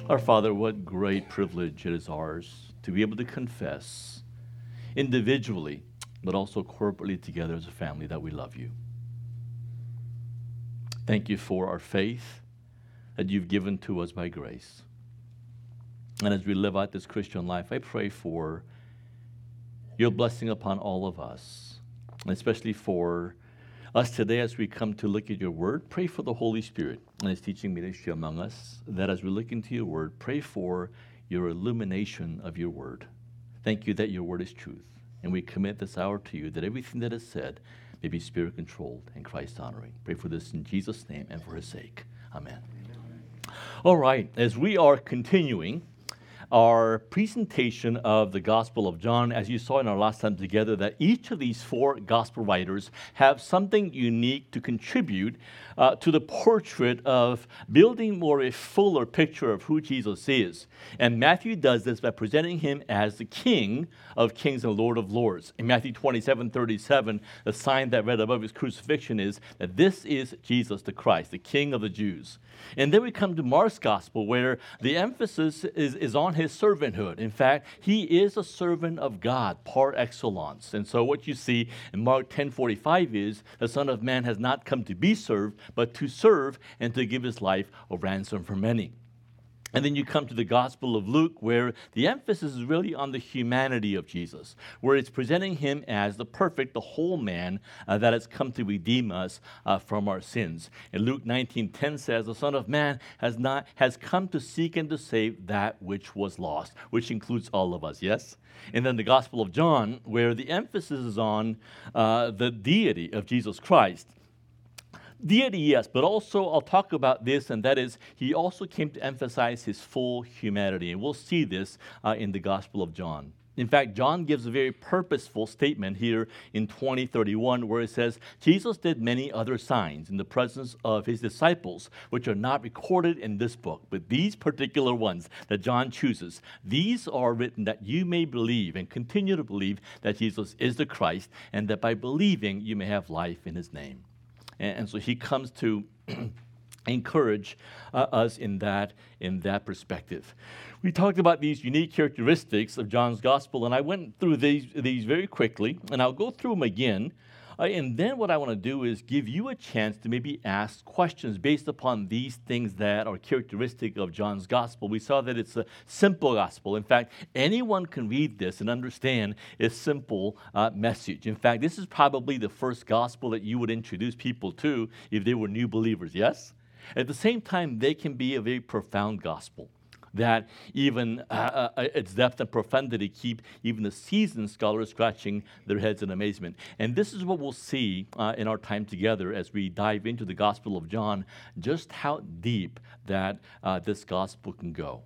Our Father, what great privilege it is ours to be able to confess individually, but also corporately together as a family that we love you. Thank you for our faith that you've given to us by grace. And as we live out this Christian life, I pray for your blessing upon all of us, and especially for us today as we come to look at your word. Pray for the Holy Spirit and his teaching ministry among us, that as we look into your word, pray for your illumination of your word. Thank you that your word is truth, and we commit this hour to you, that everything that is said may be spirit-controlled and Christ-honoring. Pray for this in Jesus' name and for his sake. Amen. All right, as we are continuing our presentation of the Gospel of John, as you saw in our last time together, that each of these four Gospel writers have something unique to contribute to the portrait of building more a fuller picture of who Jesus is. And Matthew does this by presenting him as the King of Kings and Lord of Lords. In Matthew 27:37, the sign that read above his crucifixion is that this is Jesus the Christ, the King of the Jews. And then we come to Mark's Gospel, where the emphasis is on his servanthood. In fact, he is a servant of God par excellence. And so what you see in Mark 10:45 is the Son of Man has not come to be served, but to serve and to give his life a ransom for many. And then you come to the Gospel of Luke, where the emphasis is really on the humanity of Jesus, where it's presenting him as the perfect, the whole man that has come to redeem us from our sins. And Luke 19:10 says, the Son of Man has come to seek and to save that which was lost, which includes all of us, yes? And then the Gospel of John, where the emphasis is on the deity of Jesus Christ. Deity, yes, but also I'll talk about this, and that is he also came to emphasize his full humanity. And we'll see this in the Gospel of John. In fact, John gives a very purposeful statement here in 20:31, where it says, Jesus did many other signs in the presence of his disciples, which are not recorded in this book. But these particular ones that John chooses, these are written that you may believe and continue to believe that Jesus is the Christ, and that by believing you may have life in his name. And so he comes to encourage us in that perspective. We talked about these unique characteristics of John's gospel, and I went through these very quickly, and I'll go through them again. And then what I want to do is give you a chance to maybe ask questions based upon these things that are characteristic of John's gospel. We saw that it's a simple gospel. In fact, anyone can read this and understand its simple message. In fact, this is probably the first gospel that you would introduce people to if they were new believers, yes? At the same time, they can be a very profound gospel that even its depth and profundity keep even the seasoned scholars scratching their heads in amazement. And this is what we'll see in our time together as we dive into the Gospel of John, just how deep that this gospel can go.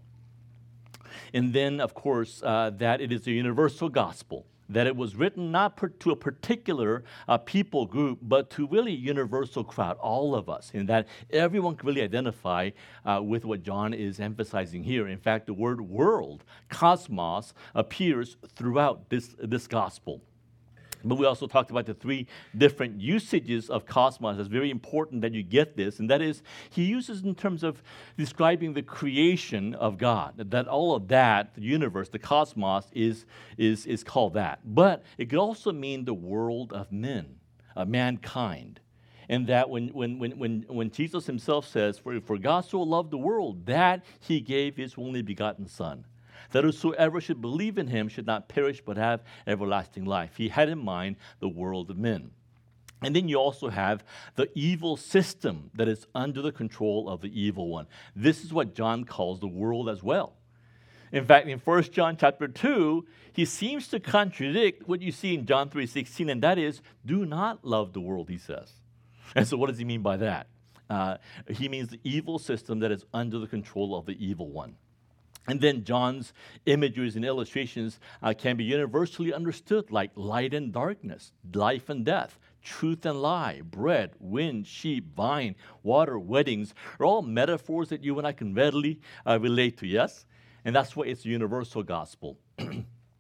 And then, of course, that it is a universal gospel, that it was written not to a particular people group, but to really a universal crowd, all of us, in that everyone can really identify with what John is emphasizing here. In fact, the word world, cosmos, appears throughout this gospel. But we also talked about the three different usages of cosmos. It's very important that you get this, and that is, he uses in terms of describing the creation of God, that all of that, the universe, the cosmos, is called that. But it could also mean the world of men, mankind. And that when Jesus himself says, for God so loved the world, that he gave his only begotten Son, that whosoever should believe in him should not perish but have everlasting life. He had in mind the world of men. And then you also have the evil system that is under the control of the evil one. This is what John calls the world as well. In fact, in 1 John chapter 2, he seems to contradict what you see in John 3:16, and that is, do not love the world, he says. And so what does he mean by that? He means the evil system that is under the control of the evil one. And then John's imageries and illustrations can be universally understood, like light and darkness, life and death, truth and lie, bread, wind, sheep, vine, water, weddings, are all metaphors that you and I can readily relate to, yes? And that's why it's a universal gospel.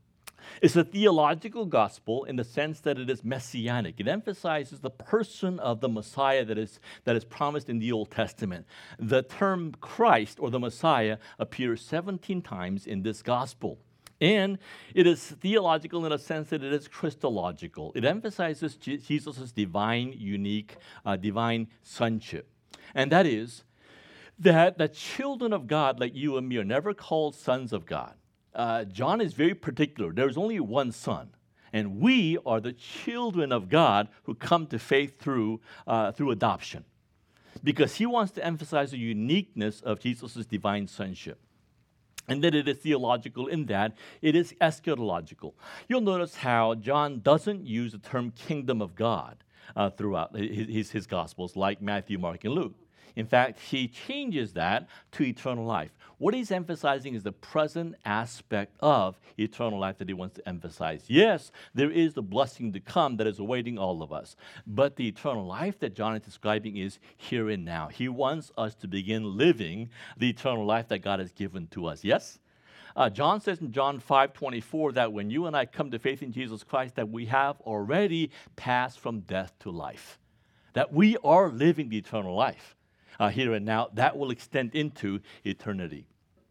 It's a theological gospel in the sense that it is messianic. It emphasizes the person of the Messiah that is promised in the Old Testament. The term Christ or the Messiah appears 17 times in this gospel. And it is theological in a sense that it is Christological. It emphasizes Jesus' divine, unique, divine sonship. And that is that the children of God like you and me are never called sons of God. John is very particular. There's only one son. And we are the children of God who come to faith through adoption. Because he wants to emphasize the uniqueness of Jesus' divine sonship. And then it is theological in that it is eschatological. You'll notice how John doesn't use the term kingdom of God throughout his Gospels like Matthew, Mark, and Luke. In fact, he changes that to eternal life. What he's emphasizing is the present aspect of eternal life that he wants to emphasize. Yes, there is the blessing to come that is awaiting all of us. But the eternal life that John is describing is here and now. He wants us to begin living the eternal life that God has given to us. Yes? John says in John 5:24 that when you and I come to faith in Jesus Christ, that we have already passed from death to life. That we are living the eternal life. Here and now, that will extend into eternity.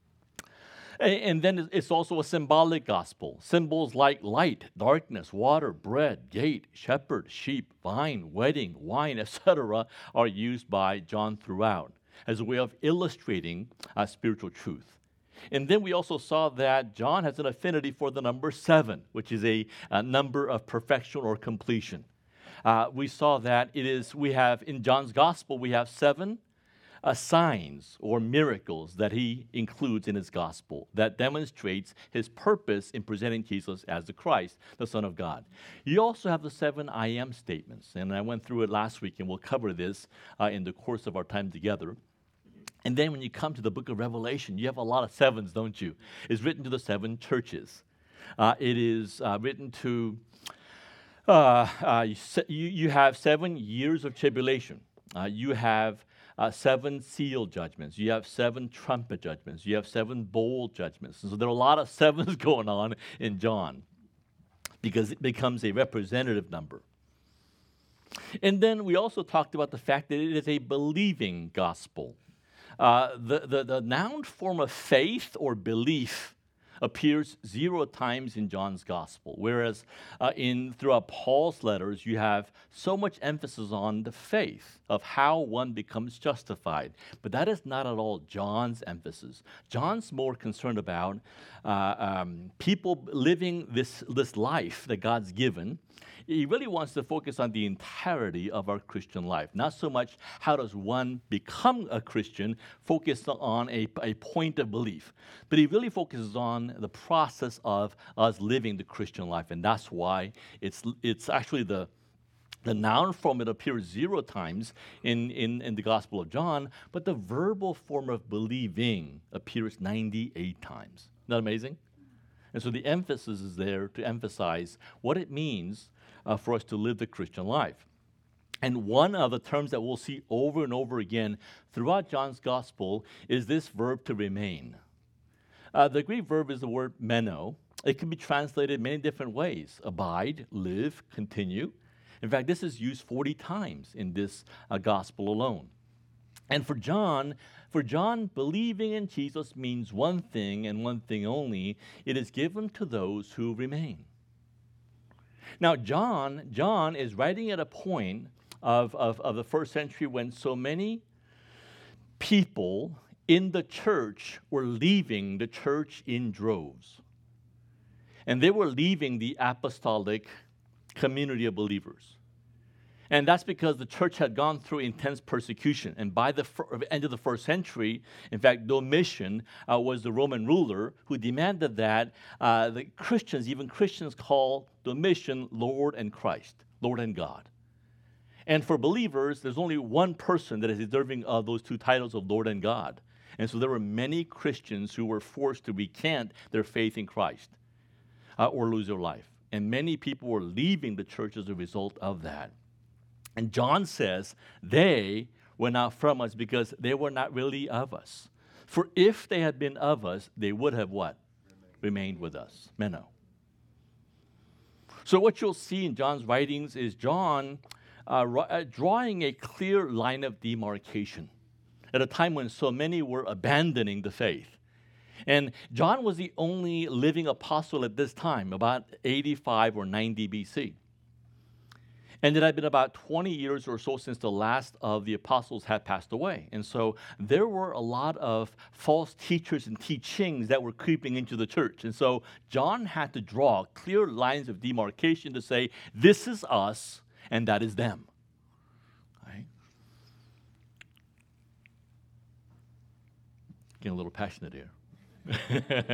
And then it's also a symbolic gospel. Symbols like light, darkness, water, bread, gate, shepherd, sheep, vine, wedding, wine, etc. are used by John throughout as a way of illustrating spiritual truth. And then we also saw that John has an affinity for the number 7, which is a number of perfection or completion. We saw that we have in John's gospel, we have 7 signs or miracles that he includes in his gospel that demonstrates his purpose in presenting Jesus as the Christ, the Son of God. You also have the 7 I am statements, and I went through it last week, and we'll cover this in the course of our time together. And then when you come to the book of Revelation, you have a lot of 7s, don't you? It's written to the 7 churches. It is written to, you have 7 years of tribulation. You have 7 seal judgments. You have 7 trumpet judgments. You have 7 bowl judgments. And so there are a lot of 7s going on in John because it becomes a representative number. And then we also talked about the fact that it is a believing gospel. The noun form of faith or belief appears 0 times in John's gospel, whereas throughout Paul's letters, you have so much emphasis on the faith of how one becomes justified. But that is not at all John's emphasis. John's more concerned about people living this life that God's given. He really wants to focus on the entirety of our Christian life, not so much how does one become a Christian, focused on a point of belief, but he really focuses on the process of us living the Christian life, and that's why it's actually the noun form, it appears 0 times in the Gospel of John, but the verbal form of believing appears 98 times. Isn't that amazing? And so the emphasis is there to emphasize what it means for us to live the Christian life. And one of the terms that we'll see over and over again throughout John's gospel is this verb to remain. The Greek verb is the word meno. It can be translated many different ways: abide, live, continue. In fact, this is used 40 times in this gospel alone. And for John, believing in Jesus means one thing and one thing only: it is given to those who remain. Now, John is writing at a point of the first century when so many people in the church were leaving the church in droves. And they were leaving the apostolic community of believers. And that's because the church had gone through intense persecution. And by the end of the first century, in fact, Domitian was the Roman ruler who demanded that the Christians, even Christians, call Domitian Lord and Christ, Lord and God. And for believers, there's only one person that is deserving of those 2 titles of Lord and God. And so there were many Christians who were forced to recant their faith in Christ or lose their life. And many people were leaving the church as a result of that. And John says they went out from us because they were not really of us. For if they had been of us, they would have what? Remained with us. Meno. So what you'll see in John's writings is John drawing a clear line of demarcation at a time when so many were abandoning the faith. And John was the only living apostle at this time, about 85 or 90 BC. And it had been about 20 years or so since the last of the apostles had passed away. And so there were a lot of false teachers and teachings that were creeping into the church. And so John had to draw clear lines of demarcation to say, this is us and that is them. Right? Getting a little passionate here.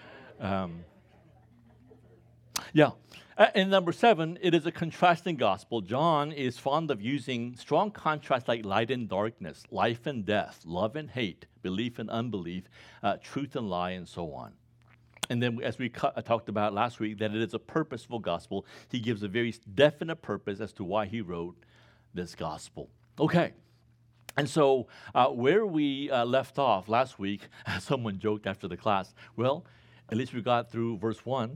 And number 7, it is a contrasting gospel. John is fond of using strong contrasts like light and darkness, life and death, love and hate, belief and unbelief, truth and lie, and so on. And then as we talked about last week, that it is a purposeful gospel. He gives a very definite purpose as to why he wrote this gospel. Okay. And so where we left off last week, someone joked after the class, well, at least we got through verse 1.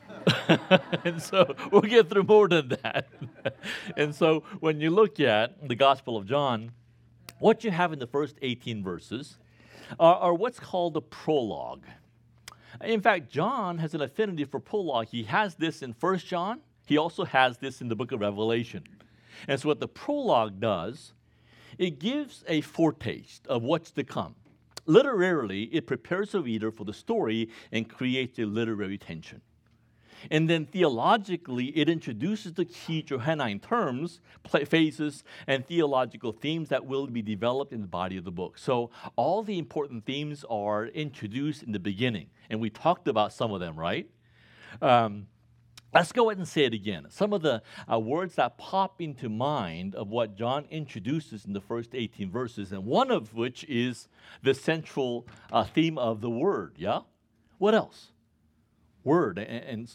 And so we'll get through more than that. And so when you look at the Gospel of John, what you have in the first 18 verses are what's called a prologue. In fact, John has an affinity for prologue. He has this in 1 John. He also has this in the book of Revelation. And so what the prologue does, it gives a foretaste of what's to come. Literarily, it prepares the reader for the story and creates a literary tension. And then theologically, it introduces the key Johannine terms, phases, and theological themes that will be developed in the body of the book. So all the important themes are introduced in the beginning. And we talked about some of them, right? Let's go ahead and say it again. Some of the words that pop into mind of what John introduces in the first 18 verses, and one of which is the central theme of the Word, yeah? What else? Word and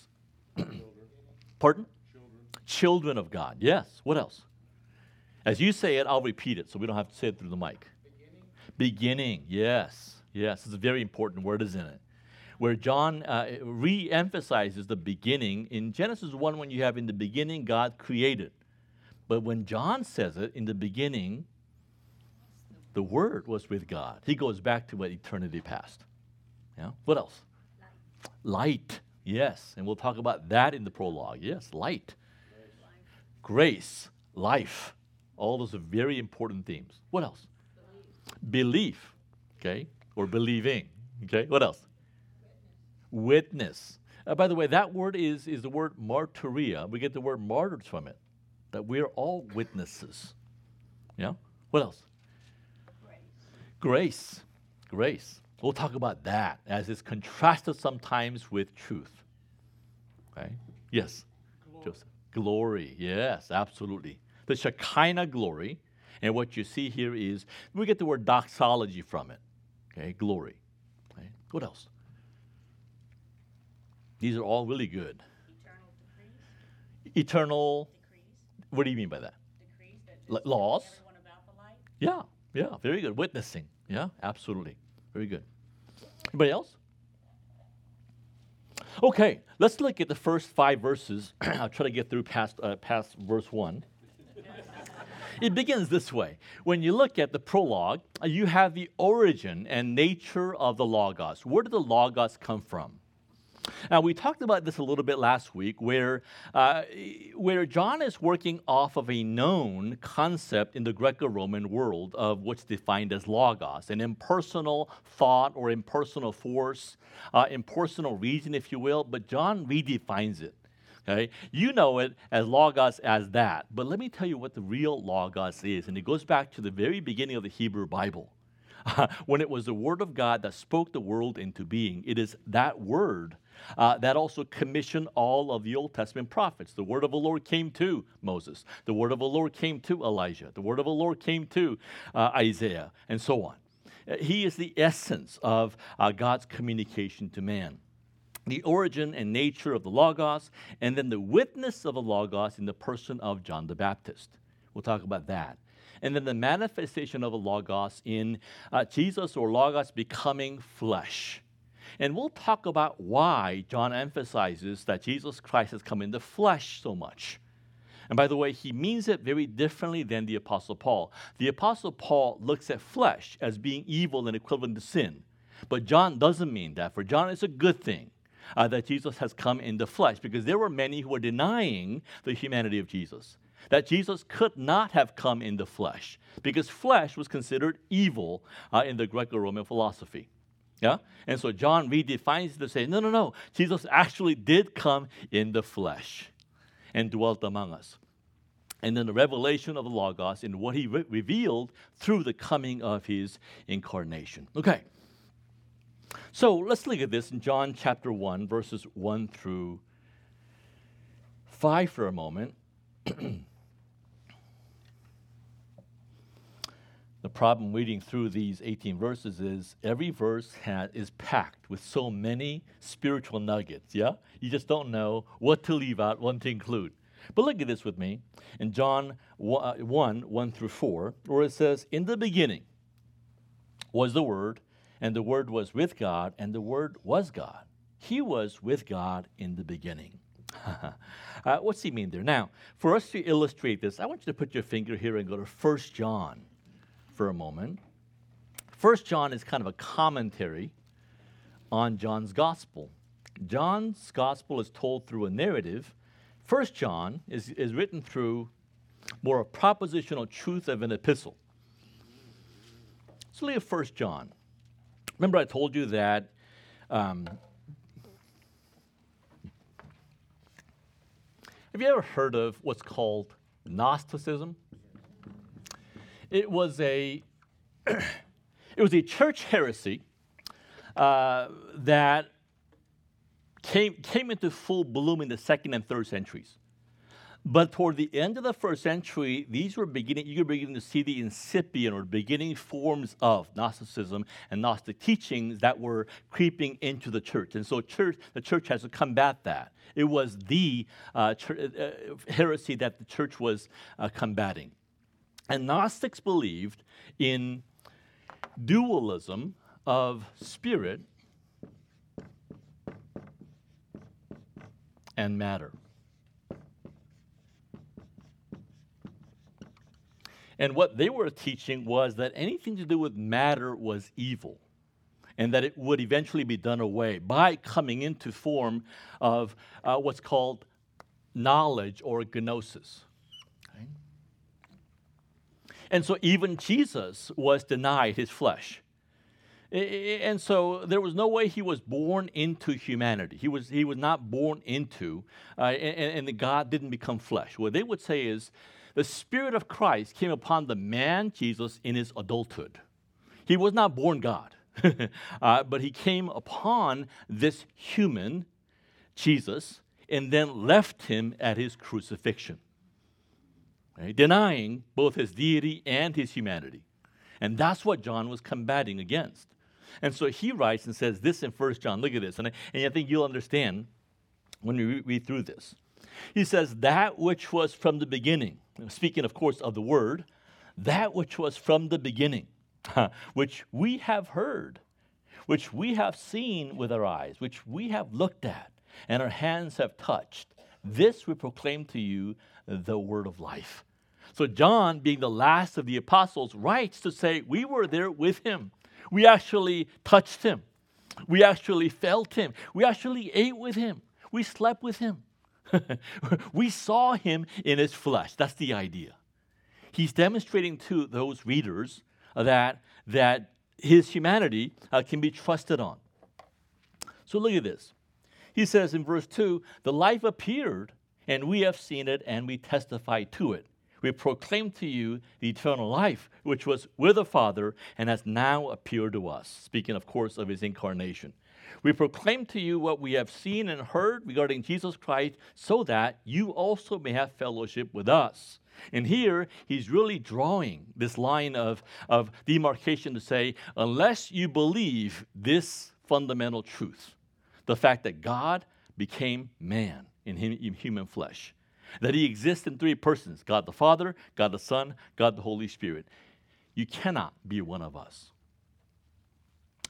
pardon? Children of God. Yes. What else? As you say it, I'll repeat it so we don't have to say it through the mic. Beginning. Yes. Yes. It's a very important word, isn't it? Where John re-emphasizes the beginning. In Genesis 1, when you have in the beginning, God created. But when John says it, in the beginning, the Word was with God. He goes back to what eternity past. Yeah. What else? Light. Yes, and we'll talk about that in the prologue. Yes, light, grace, life. All those are very important themes. What else? Belief, okay, or believing. Okay, what else? Witness. By the way, that word is the word martyria. We get the word martyrs from it, that we're all witnesses. Yeah? What else? Grace. Grace. We'll talk about that as it's contrasted sometimes with truth. Okay? Yes, glory. Joseph. Glory. Yes, absolutely. The Shekinah glory. And what you see here is, we get the word doxology from it. Okay? Glory. Okay? What else? These are all really good. Eternal decrees. Eternal. Decrees. What do you mean by that? Decrees that Laws. everyone about the light. Yeah, very good. Witnessing. Yeah, absolutely. Very good. Anybody else? Okay, let's look at the first 5 verses. I'll try to get through past verse 1. It begins this way. When you look at the prologue, you have the origin and nature of the Logos. Where did the Logos come from? Now, we talked about this a little bit last week, where John is working off of a known concept in the Greco-Roman world of what's defined as logos, an impersonal thought or impersonal force, impersonal reason, if you will, but John redefines it. Okay? You know it as logos as that, but let me tell you what the real logos is, and it goes back to the very beginning of the Hebrew Bible. When it was the Word of God that spoke the world into being, it is that Word that also commissioned all of the Old Testament prophets. The word of the Lord came to Moses. The word of the Lord came to Elijah. The word of the Lord came to Isaiah, and so on. He is the essence of God's communication to man. The origin and nature of the Logos, and then the witness of the Logos in the person of John the Baptist. We'll talk about that. And then the manifestation of the Logos in Jesus, or Logos becoming flesh. And we'll talk about why John emphasizes that Jesus Christ has come in the flesh so much. And by the way, he means it very differently than the Apostle Paul. The Apostle Paul looks at flesh as being evil and equivalent to sin. But John doesn't mean that. For John, it's a good thing that Jesus has come in the flesh, because there were many who were denying the humanity of Jesus, that Jesus could not have come in the flesh, because flesh was considered evil in the Greco-Roman philosophy. Yeah? And so John redefines it to say, no, Jesus actually did come in the flesh and dwelt among us. And then the revelation of the Logos in what he revealed through the coming of his incarnation. Okay. So let's look at this in John chapter 1, verses 1 through 5 for a moment. The problem reading through these 18 verses is every verse is packed with so many spiritual nuggets, yeah? You just don't know what to leave out, what to include. But look at this with me in John 1 through 4, where it says, "In the beginning was the Word, and the Word was with God, and the Word was God. He was with God in the beginning." What's he mean there? Now, for us to illustrate this, I want you to put your finger here and go to 1 John for a moment. 1 John is kind of a commentary on John's Gospel. John's Gospel is told through a narrative. 1 John is written through more a propositional truth of an epistle. So look at 1 John. Remember I told you that have you ever heard of what's called Gnosticism? It was a church heresy that came into full bloom in the 2nd and 3rd centuries. But toward the end of the 1st century, you were beginning to see the incipient or beginning forms of Gnosticism and Gnostic teachings that were creeping into the church. And so the church has to combat that. It was the heresy that the church was combating. And Gnostics believed in dualism of spirit and matter. And what they were teaching was that anything to do with matter was evil, and that it would eventually be done away by coming into form of what's called knowledge or gnosis. Okay? And so even Jesus was denied his flesh. And so there was no way he was born into humanity. He was not born into, and God didn't become flesh. What they would say is the Spirit of Christ came upon the man Jesus in his adulthood. He was not born God, but he came upon this human, Jesus, and then left him at his crucifixion, right? Denying both his deity and his humanity. And that's what John was combating against. And so he writes and says this in 1 John. Look at this. And I think you'll understand when we read through this. He says, that which was from the beginning, speaking, of course, of the Word, that which was from the beginning, which we have heard, which we have seen with our eyes, which we have looked at, and our hands have touched. This we proclaim to you, the word of life. So John, being the last of the apostles, writes to say, we were there with him. We actually touched him. We actually felt him. We actually ate with him. We slept with him. We saw him in his flesh. That's the idea. He's demonstrating to those readers that his humanity can be trusted on. So look at this. He says in verse 2, the life appeared, and we have seen it, and we testify to it. We proclaim to you the eternal life, which was with the Father and has now appeared to us. Speaking, of course, of his incarnation. We proclaim to you what we have seen and heard regarding Jesus Christ, so that you also may have fellowship with us. And here, he's really drawing this line of demarcation to say, unless you believe this fundamental truth, the fact that God became man in human flesh, that he exists in three persons, God the Father, God the Son, God the Holy Spirit, you cannot be one of us.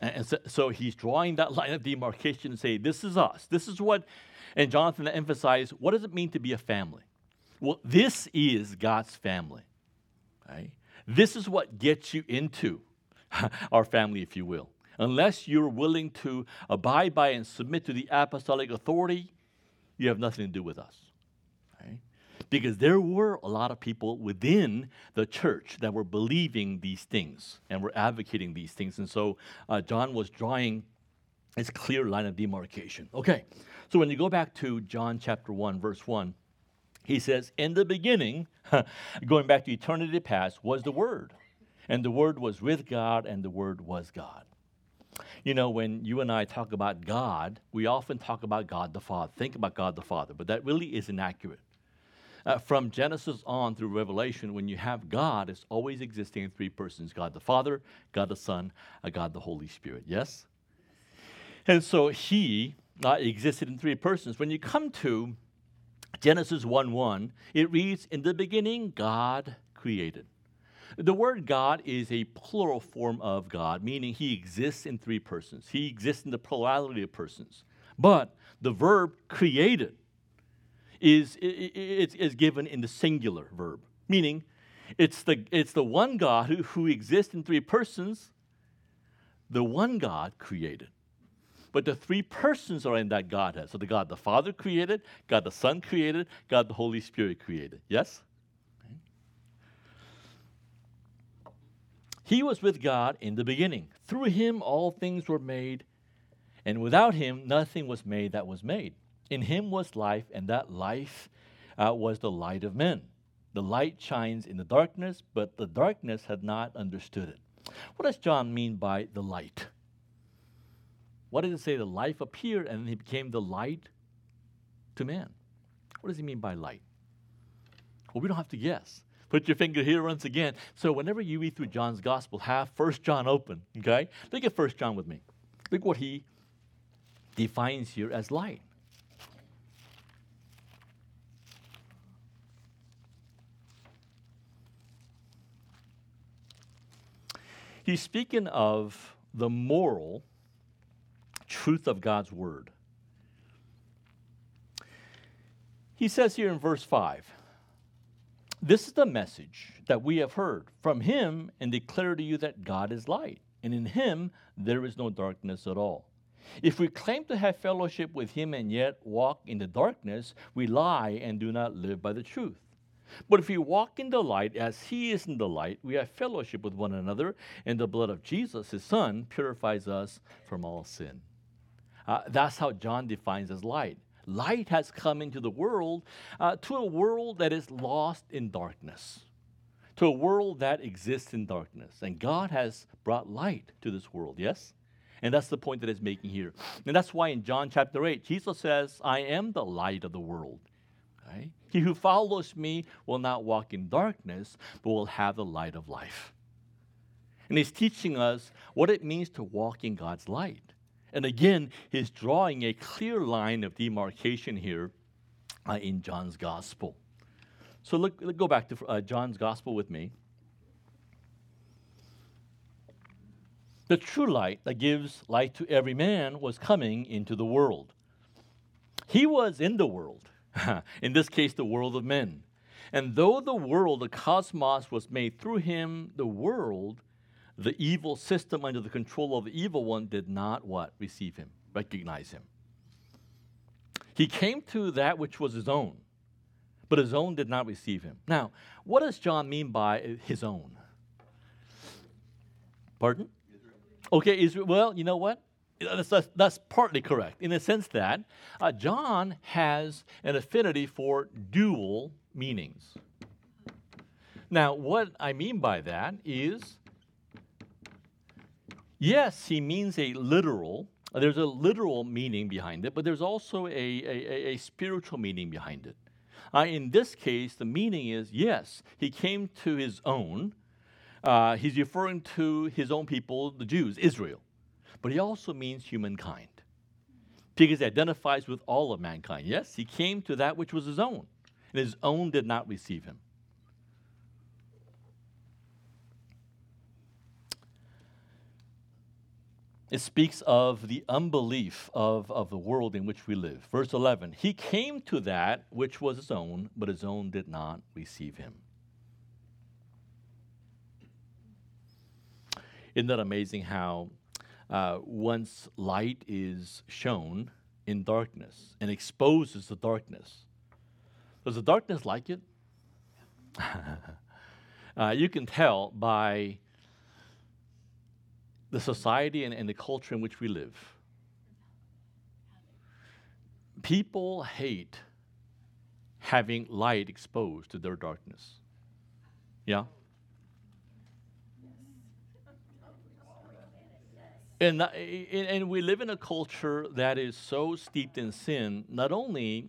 And so he's drawing that line of demarcation and say, this is us. This is what, and Jonathan emphasized, what does it mean to be a family? Well, this is God's family. Right? This is what gets you into our family, if you will. Unless you're willing to abide by and submit to the apostolic authority, you have nothing to do with us. Right? Because there were a lot of people within the church that were believing these things and were advocating these things. And so John was drawing this clear line of demarcation. Okay, so when you go back to John chapter 1, verse 1, he says, in the beginning, going back to eternity past, was the Word. And the Word was with God, and the Word was God. You know, when you and I talk about God, we often talk about God the Father. Think about God the Father, but that really is inaccurate. From Genesis on through Revelation, when you have God, it's always existing in three persons: God the Father, God the Son, God the Holy Spirit. Yes? And so he existed in three persons. When you come to Genesis 1:1, it reads, in the beginning, God created. The word God is a plural form of God, meaning he exists in three persons. He exists in the plurality of persons. But the verb created is given in the singular verb, meaning it's the one God who exists in three persons. The one God created. But the three persons are in that Godhead. So the God the Father created, God the Son created, God the Holy Spirit created. Yes? He was with God in the beginning. Through him all things were made, and without him nothing was made that was made. In him was life, and that life was the light of men. The light shines in the darkness, but the darkness had not understood it. What does John mean by the light? What does it say? The life appeared, and he became the light to man. What does he mean by light? Well, we don't have to guess. Put your finger here once again. So whenever you read through John's gospel, have 1 John open, okay? Look at 1 John with me. Look what he defines here as light. He's speaking of the moral truth of God's word. He says here in verse 5, this is the message that we have heard from him and declare to you that God is light, and in him there is no darkness at all. If we claim to have fellowship with him and yet walk in the darkness, we lie and do not live by the truth. But if we walk in the light as he is in the light, we have fellowship with one another, and the blood of Jesus, his Son, purifies us from all sin. That's how John defines as light. Light has come into the world, to a world that is lost in darkness, to a world that exists in darkness. And God has brought light to this world, yes? And that's the point that he's making here. And that's why in John chapter 8, Jesus says, I am the light of the world. Right? He who follows me will not walk in darkness, but will have the light of life. And he's teaching us what it means to walk in God's light. And again, he's drawing a clear line of demarcation here in John's gospel. So let's go back to John's gospel with me. The true light that gives light to every man was coming into the world. He was in the world, in this case, the world of men. And though the world, the cosmos, was made through him, the world, the evil system under the control of the evil one, did not what? Receive him, recognize him. He came to that which was his own, but his own did not receive him. Now, what does John mean by his own? Pardon? Okay, Israel. Well, you know what? That's partly correct in the sense that John has an affinity for dual meanings. Now, what I mean by that is, yes, he means a literal. There's a literal meaning behind it, but there's also a spiritual meaning behind it. In this case, the meaning is, yes, he came to his own. He's referring to his own people, the Jews, Israel. But he also means humankind, because he identifies with all of mankind. Yes, he came to that which was his own, and his own did not receive him. it speaks of the unbelief of the world in which we live. Verse 11, he came to that which was his own, but his own did not receive him. Isn't that amazing how once light is shown in darkness and exposes the darkness, does the darkness like it? You can tell by the society and the culture in which we live. People hate having light exposed to their darkness. Yeah? And we live in a culture that is so steeped in sin. Not only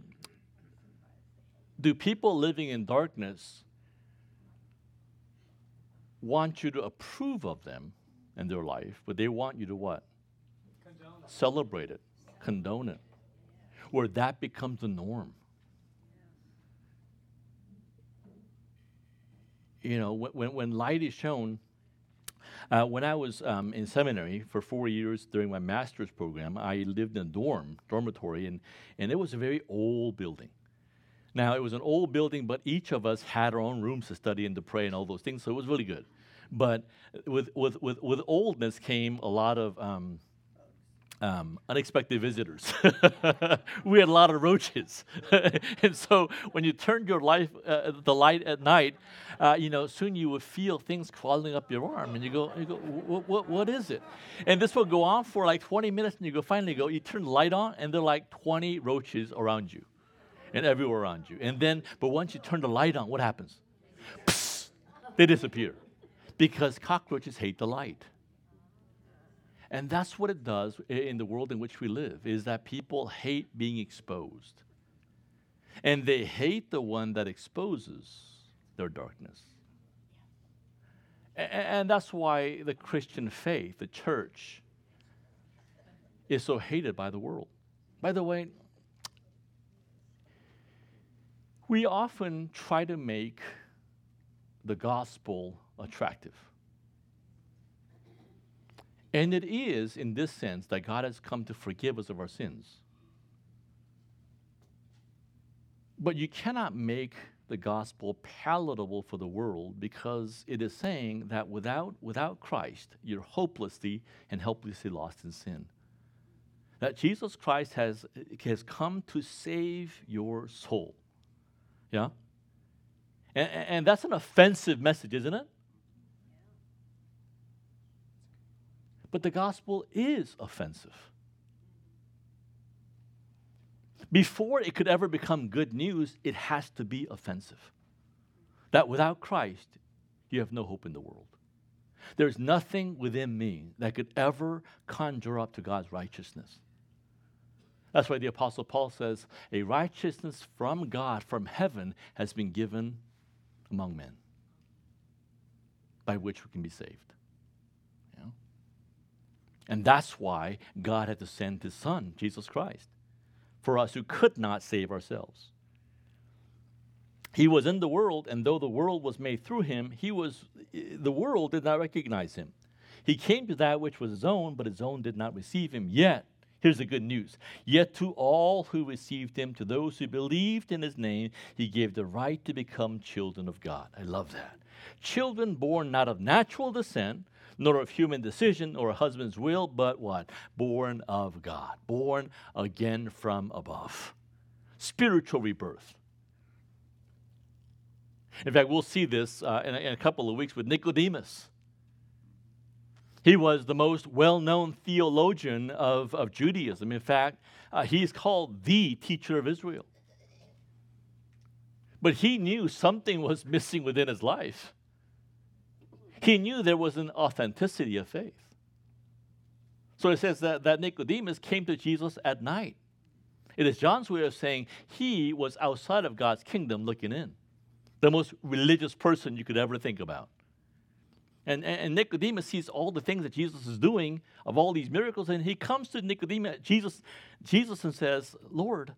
do people living in darkness want you to approve of them and their life, but they want you to what? Celebrate it, condone it, where that becomes the norm. You know, when light is shown, when I was in seminary for 4 years during my master's program, I lived in a dormitory, and it was a very old building. Now, it was an old building, but each of us had our own rooms to study and to pray and all those things, so it was really good. But with oldness came a lot of unexpected visitors. We had a lot of roaches. And so when you turned your the light at night, soon you would feel things crawling up your arm, and you go, what is it? And this will go on for like 20 minutes, and you turn the light on, and there are like 20 roaches around you and everywhere around you. And then, but once you turn the light on, what happens? Psst, they disappear because cockroaches hate the light. And that's what it does in the world in which we live, is that people hate being exposed. And they hate the one that exposes their darkness. And that's why the Christian faith, the church, is so hated by the world. By the way, we often try to make the gospel attractive. And it is in this sense that God has come to forgive us of our sins. But you cannot make the gospel palatable for the world, because it is saying that without Christ, you're hopelessly and helplessly lost in sin. That Jesus Christ has come to save your soul. Yeah? And that's an offensive message, isn't it? But the gospel is offensive. Before it could ever become good news, it has to be offensive. That without Christ, you have no hope in the world. There's nothing within me that could ever conjure up to God's righteousness. That's why the Apostle Paul says, a righteousness from God, from heaven, has been given among men, by which we can be saved. And that's why God had to send his Son, Jesus Christ, for us who could not save ourselves. He was in the world, and though the world was made through him, the world did not recognize him. He came to that which was his own, but his own did not receive him. Yet, here's the good news, yet to all who received him, to those who believed in his name, he gave the right to become children of God. I love that. Children born not of natural descent, nor of human decision or a husband's will, but what? Born of God, born again from above. Spiritual rebirth. In fact, we'll see this in a couple of weeks with Nicodemus. He was the most well-known theologian of Judaism. In fact, he's called the teacher of Israel. But he knew something was missing within his life. He knew there was an authenticity of faith. So it says that Nicodemus came to Jesus at night. It is John's way of saying he was outside of God's kingdom looking in. The most religious person you could ever think about. And Nicodemus sees all the things that Jesus is doing, of all these miracles, and he comes to Nicodemus, Jesus and says, Lord,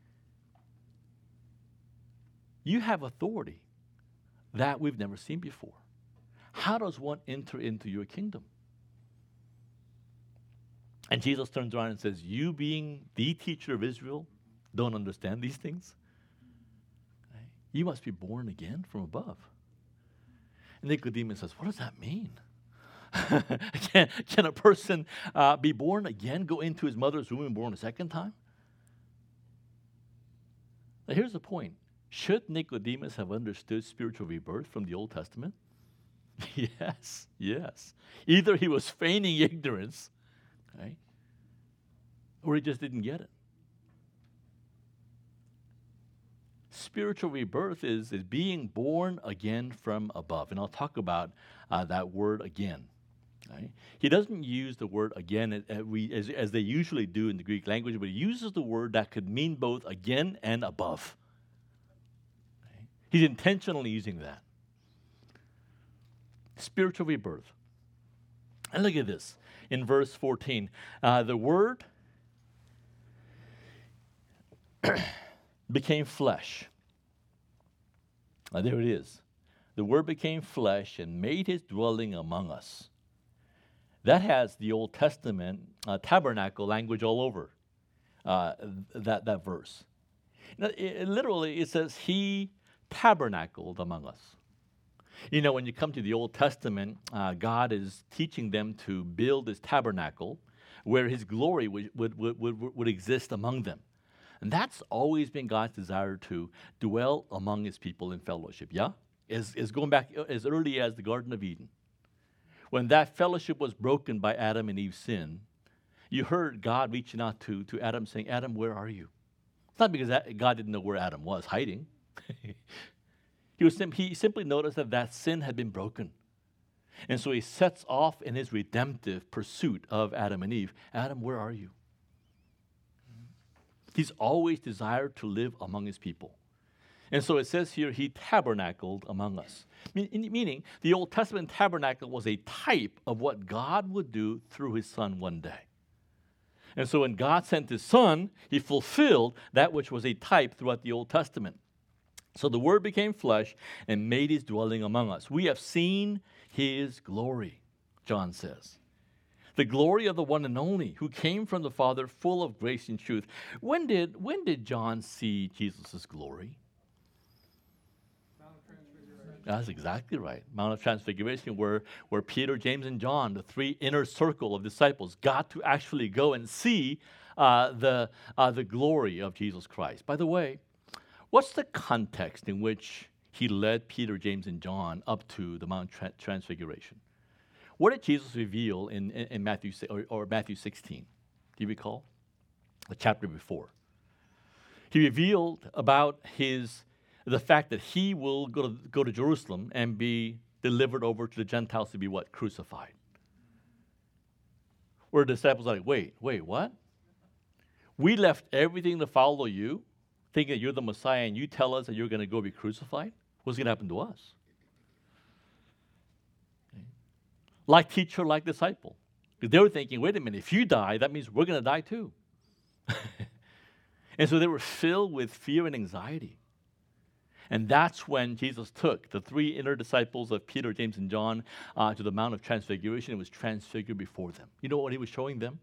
you have authority that we've never seen before. How does one enter into your kingdom? And Jesus turns around and says, you being the teacher of Israel don't understand these things? Right? You must be born again from above. And Nicodemus says, what does that mean? Can a person be born again, go into his mother's womb and born a second time? Now here's the point. Should Nicodemus have understood spiritual rebirth from the Old Testament? Yes. Either he was feigning ignorance, right, or he just didn't get it. Spiritual rebirth is being born again from above. And I'll talk about that word again. Right? He doesn't use the word again as they usually do in the Greek language, but he uses the word that could mean both again and above. Right? He's intentionally using that. Spiritual rebirth. And look at this. In verse 14, the word became flesh. There it is. The word became flesh and made his dwelling among us. That has the Old Testament tabernacle language all over that verse. Now, literally, it says he tabernacled among us. You know, when you come to the Old Testament, God is teaching them to build this tabernacle where his glory would exist among them. And that's always been God's desire, to dwell among his people in fellowship, yeah? Is going back as early as the Garden of Eden. When that fellowship was broken by Adam and Eve's sin, you heard God reaching out to Adam saying, Adam, where are you? It's not because God didn't know where Adam was hiding. He simply noticed that sin had been broken. And so he sets off in his redemptive pursuit of Adam and Eve. Adam, where are you? He's always desired to live among his people. And so it says here, he tabernacled among us. Meaning, the Old Testament tabernacle was a type of what God would do through his Son one day. And so when God sent his Son, he fulfilled that which was a type throughout the Old Testament. So the Word became flesh and made his dwelling among us. We have seen his glory, John says. The glory of the one and only, who came from the Father, full of grace and truth. When did John see Jesus' glory? Mount of Transfiguration. That's exactly right. Mount of Transfiguration, where Peter, James, and John, the three inner circle of disciples, got to actually go and see the glory of Jesus Christ. By the way, what's the context in which he led Peter, James, and John up to the Mount Transfiguration? What did Jesus reveal in Matthew or Matthew 16? Do you recall? The chapter before. He revealed about the fact that he will go to Jerusalem and be delivered over to the Gentiles to be what? Crucified. Where the disciples are like, wait, what? We left everything to follow you, thinking that you're the Messiah, and you tell us that you're going to go be crucified? What's going to happen to us? Like teacher, like disciple. Because they were thinking, wait a minute, if you die, that means we're going to die too. And so they were filled with fear and anxiety. And that's when Jesus took the three inner disciples of Peter, James, and John to the Mount of Transfiguration and was transfigured before them. You know what he was showing them?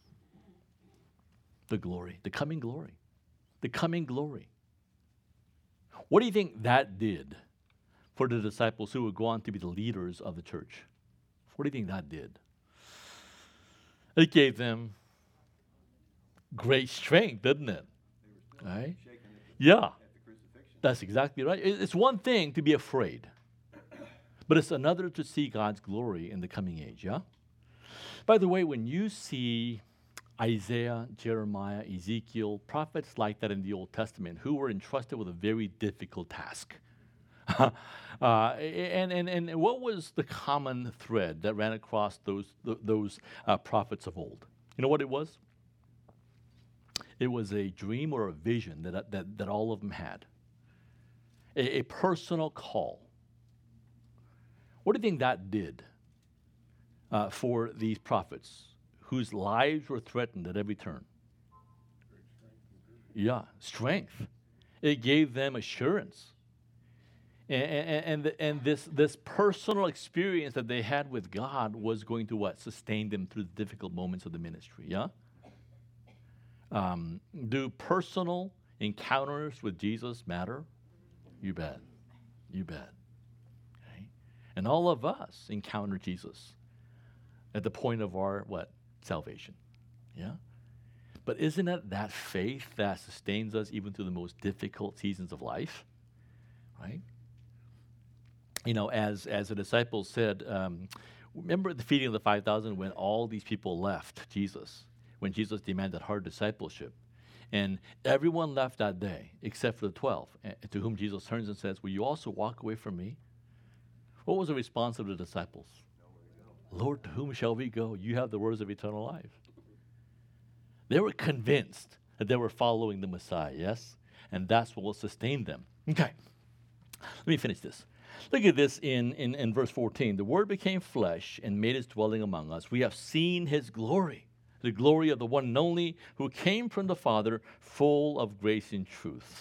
The glory, the coming glory. The coming glory. What do you think that did for the disciples who would go on to be the leaders of the church? What do you think that did? It gave them great strength, didn't it? Right? Yeah. That's exactly right. It's one thing to be afraid, but it's another to see God's glory in the coming age, yeah? By the way, when you see Isaiah, Jeremiah, Ezekiel, prophets like that in the Old Testament who were entrusted with a very difficult task, and what was the common thread that ran across those prophets of old? You know what it was? It was a dream or a vision that all of them had. A personal call. What do you think that did for these prophets whose lives were threatened at every turn? Yeah, strength. It gave them assurance. And this personal experience that they had with God was going to what? Sustain them through the difficult moments of the ministry, yeah? Do personal encounters with Jesus matter? You bet. You bet. Okay? And all of us encounter Jesus at the point of our, what? Salvation. Yeah? But isn't it that faith that sustains us even through the most difficult seasons of life? Right? You know, as the disciples said, remember the feeding of the 5,000 when all these people left Jesus, when Jesus demanded hard discipleship. And everyone left that day except for the 12, to whom Jesus turns and says, will you also walk away from me? What was the response of the disciples? Lord, to whom shall we go? You have the words of eternal life. They were convinced that they were following the Messiah, yes? And that's what will sustain them. Okay, let me finish this. Look at this in verse 14. The Word became flesh and made his dwelling among us. We have seen his glory, the glory of the one and only who came from the Father, full of grace and truth.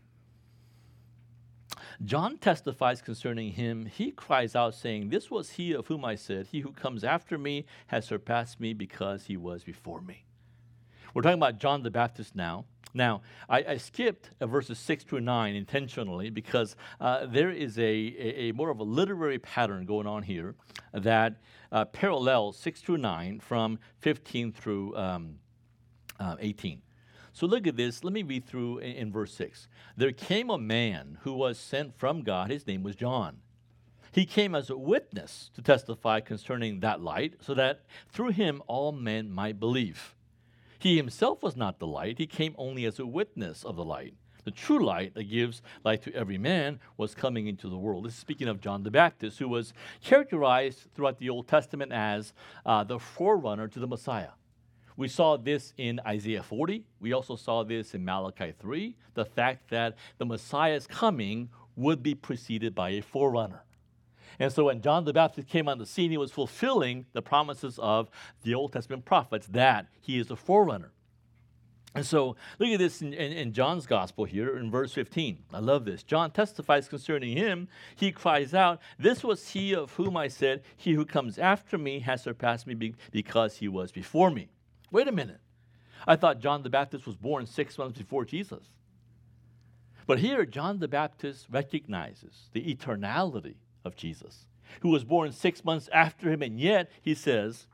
John testifies concerning him. He cries out saying, this was he of whom I said, he who comes after me has surpassed me because he was before me. We're talking about John the Baptist now. Now, I skipped verses 6 through 9 intentionally because there is a more of a literary pattern going on here that parallels 6 through 9 from 15 through 18. So look at this. Let me read through in verse 6. There came a man who was sent from God. His name was John. He came as a witness to testify concerning that light so that through him all men might believe. He himself was not the light. He came only as a witness of the light. The true light that gives light to every man was coming into the world. This is speaking of John the Baptist, who was characterized throughout the Old Testament as the forerunner to the Messiah. We saw this in Isaiah 40. We also saw this in Malachi 3, the fact that the Messiah's coming would be preceded by a forerunner. And so when John the Baptist came on the scene, he was fulfilling the promises of the Old Testament prophets that he is a forerunner. And so look at this in John's gospel here in verse 15. I love this. John testifies concerning him. He cries out, this was he of whom I said, he who comes after me has surpassed me because he was before me. Wait a minute. I thought John the Baptist was born 6 months before Jesus. But here John the Baptist recognizes the eternality of Jesus, who was born 6 months after him, and yet he says,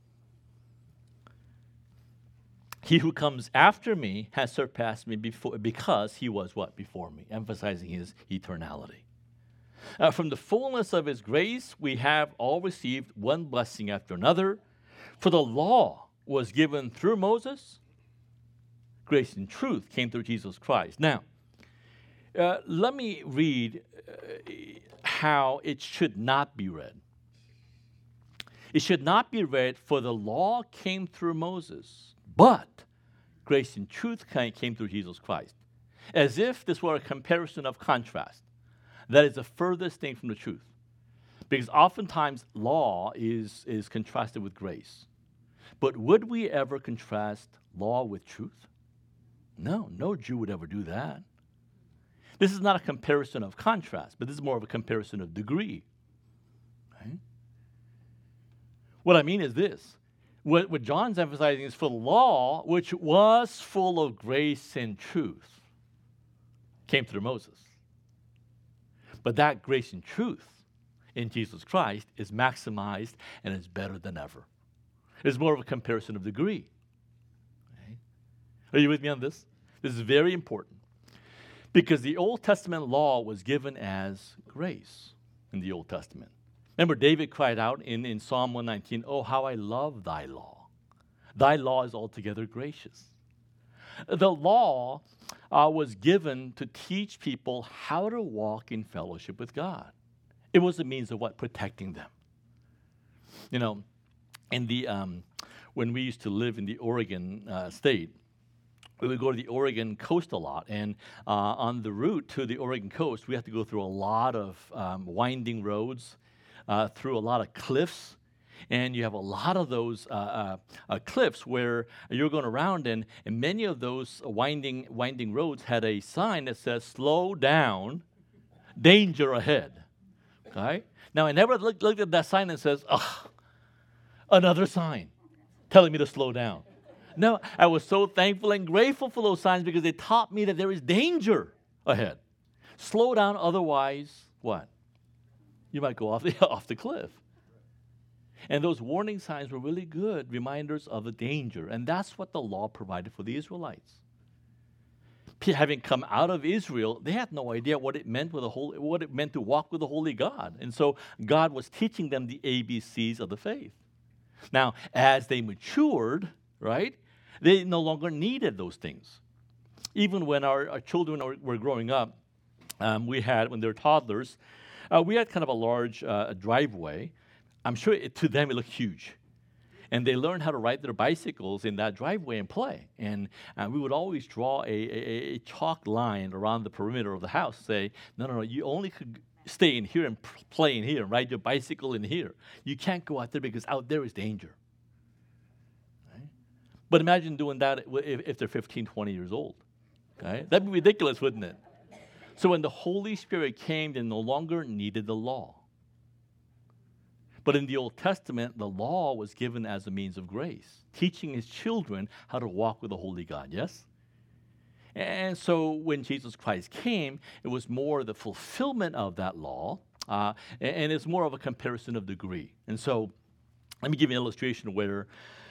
he who comes after me has surpassed me because he was what? Before me, emphasizing his eternality. From the fullness of his grace, we have all received one blessing after another. For the law was given through Moses. Grace and truth came through Jesus Christ. Now, let me read how it should not be read. It should not be read, for the law came through Moses, but grace and truth came through Jesus Christ. As if this were a comparison of contrast. That is the furthest thing from the truth. Because oftentimes law is contrasted with grace. But would we ever contrast law with truth? No Jew would ever do that. This is not a comparison of contrast, but this is more of a comparison of degree. Right? What I mean is this. What John's emphasizing is for the law, which was full of grace and truth, came through Moses. But that grace and truth in Jesus Christ is maximized and is better than ever. It's more of a comparison of degree. Okay? Are you with me on this? This is very important. Because the Old Testament law was given as grace in the Old Testament. Remember, David cried out in Psalm 119, oh, how I love thy law. Thy law is altogether gracious. The law was given to teach people how to walk in fellowship with God. It was a means of what? Protecting them. You know, in the when we used to live in the Oregon state, we would go to the Oregon coast a lot, and on the route to the Oregon coast, we have to go through a lot of winding roads, through a lot of cliffs, and you have a lot of those cliffs where you're going around, and many of those winding roads had a sign that says, slow down, danger ahead. Okay? Now, I never looked at that sign and says, another sign telling me to slow down. No, I was so thankful and grateful for those signs because they taught me that there is danger ahead. Slow down, otherwise, what? You might go off the cliff. And those warning signs were really good reminders of the danger. And that's what the law provided for the Israelites. Having come out of Israel, they had no idea what it meant what it meant to walk with the holy God. And so God was teaching them the ABCs of the faith. Now, as they matured, right, they no longer needed those things. Even when our children were growing up, when they were toddlers, we had kind of a large driveway. I'm sure to them it looked huge. And they learned how to ride their bicycles in that driveway and play. And we would always draw a chalk line around the perimeter of the house, say, no, you only could stay in here and play in here and ride your bicycle in here. You can't go out there because out there is danger. Right? But imagine doing that if they're 15, 20 years old. Right? That'd be ridiculous, wouldn't it? So when the Holy Spirit came, they no longer needed the law. But in the Old Testament, the law was given as a means of grace, teaching his children how to walk with the holy God, yes? And so when Jesus Christ came, it was more the fulfillment of that law, and it's more of a comparison of degree. And so let me give you an illustration where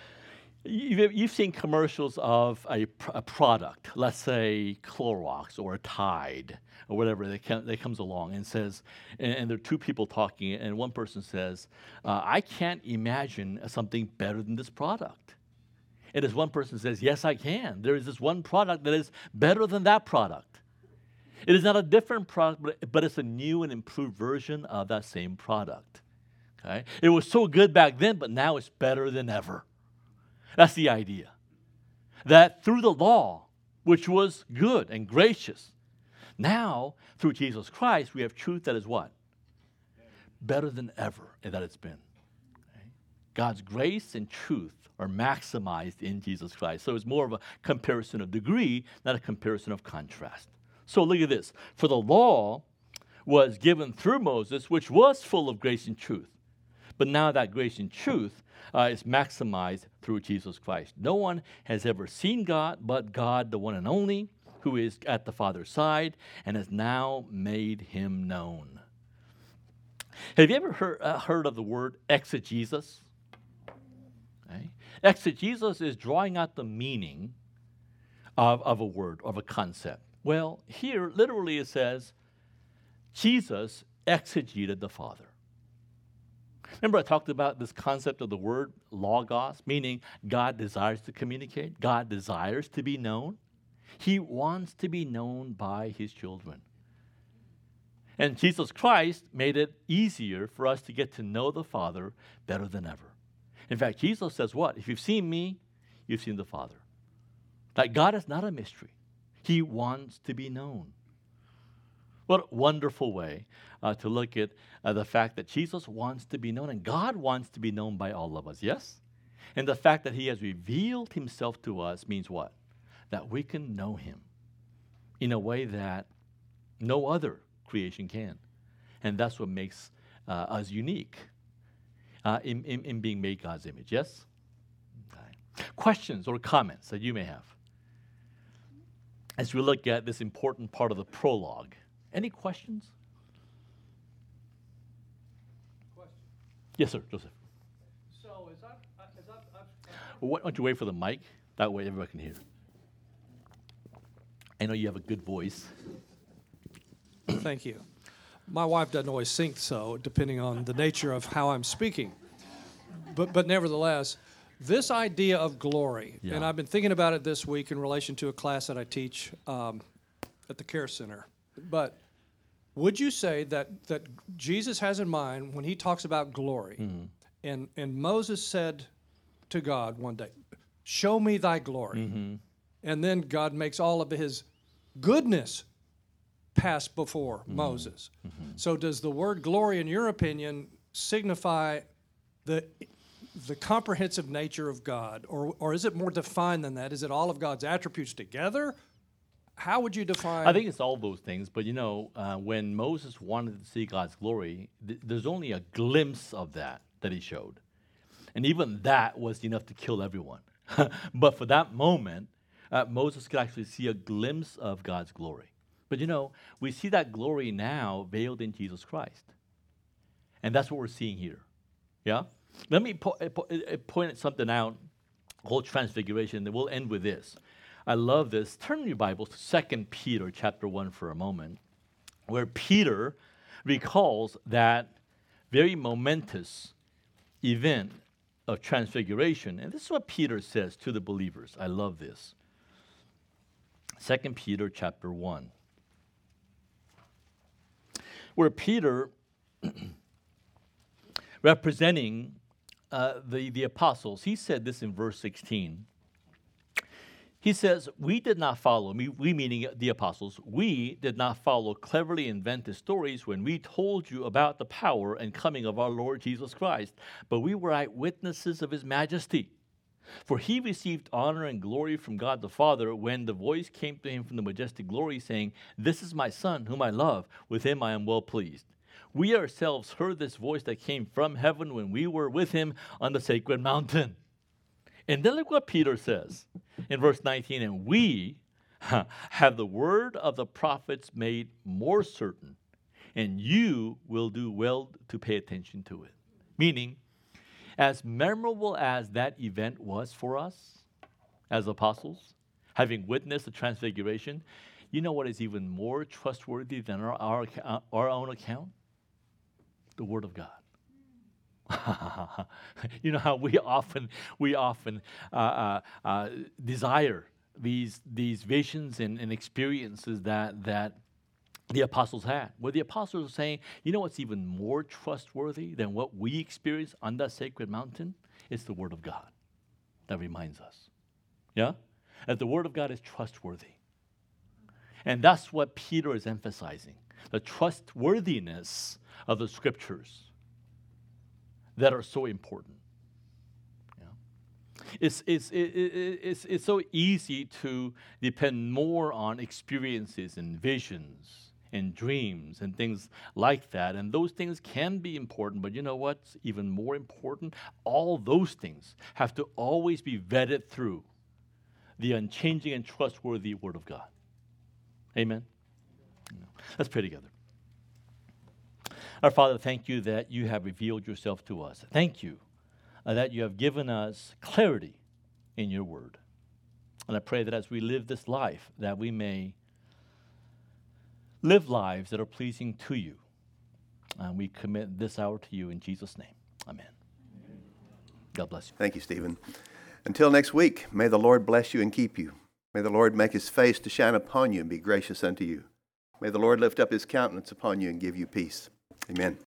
you've seen commercials of a product, let's say Clorox or a Tide or whatever that comes along and says, and there are two people talking, and one person says, I can't imagine something better than this product. And this one person says, yes, I can. There is this one product that is better than that product. It is not a different product, but it's a new and improved version of that same product. Okay? It was so good back then, but now it's better than ever. That's the idea. That through the law, which was good and gracious, now, through Jesus Christ, we have truth that is what? Better than ever that it's been. Okay? God's grace and truth are maximized in Jesus Christ. So it's more of a comparison of degree, not a comparison of contrast. So look at this. For the law was given through Moses, which was full of grace and truth. But now that grace and truth is maximized through Jesus Christ. No one has ever seen God but God, the one and only, who is at the Father's side and has now made him known. Have you ever heard of the word exegesis? Okay. Exegesis is drawing out the meaning of a word, of a concept. Well, here, literally it says, Jesus exegeted the Father. Remember I talked about this concept of the word logos, meaning God desires to communicate. God desires to be known. He wants to be known by his children. And Jesus Christ made it easier for us to get to know the Father better than ever. In fact, Jesus says what? If you've seen me, you've seen the Father. That God is not a mystery. He wants to be known. What a wonderful way to look at the fact that Jesus wants to be known and God wants to be known by all of us, yes? And the fact that he has revealed himself to us means what? That we can know him in a way that no other creation can. And that's what makes us unique in being made God's image, yes? Okay. Questions or comments that you may have as we look at this important part of the prologue. Any questions? Question. Yes, sir, Joseph. So Why don't you wait for the mic? That way everybody can hear. I know you have a good voice. Thank you. My wife doesn't always sync so, depending on the nature of how I'm speaking. But nevertheless, this idea of glory, and I've been thinking about it this week in relation to a class that I teach at the Care Center. But would you say that Jesus has in mind when he talks about glory, and Moses said to God one day, show me thy glory. And then God makes all of his goodness pass before Moses. So does the word glory, in your opinion, signify the comprehensive nature of God? Or is it more defined than that? Is it all of God's attributes together? how would you define? I think it's all those things. But when Moses wanted to see God's glory, there's only a glimpse of that he showed. And even that was enough to kill everyone. But for that moment, Moses could actually see a glimpse of God's glory. But we see that glory now veiled in Jesus Christ. And that's what we're seeing here. Yeah? Let me point something out, whole transfiguration, and we'll end with this. I love this. Turn your Bibles to 2 Peter chapter 1 for a moment, where Peter recalls that very momentous event of transfiguration. And this is what Peter says to the believers. I love this. 2 Peter chapter 1, where Peter, representing the apostles, he said this in verse 16. He says, we did not follow, we meaning the apostles, we did not follow cleverly invented stories when we told you about the power and coming of our Lord Jesus Christ, but we were eyewitnesses of his majesty. For he received honor and glory from God the Father when the voice came to him from the majestic glory, saying, this is my Son, whom I love, with him I am well pleased. We ourselves heard this voice that came from heaven when we were with him on the sacred mountain. And then look what Peter says in verse 19, and we have the word of the prophets made more certain, and you will do well to pay attention to it. Meaning, as memorable as that event was for us as apostles, having witnessed the transfiguration, you know what is even more trustworthy than our own account? The Word of God. You know how we often desire these visions and experiences that the apostles had. Where the apostles are saying, you know what's even more trustworthy than what we experienced on that sacred mountain? It's the Word of God that reminds us. Yeah? That the Word of God is trustworthy. And that's what Peter is emphasizing. The trustworthiness of the Scriptures that are so important. Yeah. It's so easy to depend more on experiences and visions and dreams and things like that. And those things can be important, but you know what's even more important? All those things have to always be vetted through the unchanging and trustworthy Word of God. Amen? Let's pray together. Our Father, thank you that you have revealed yourself to us. Thank you that you have given us clarity in your word. And I pray that as we live this life, that we may live lives that are pleasing to you. And we commit this hour to you in Jesus' name. Amen. God bless you. Thank you, Stephen. Until next week, may the Lord bless you and keep you. May the Lord make his face to shine upon you and be gracious unto you. May the Lord lift up his countenance upon you and give you peace. Amen.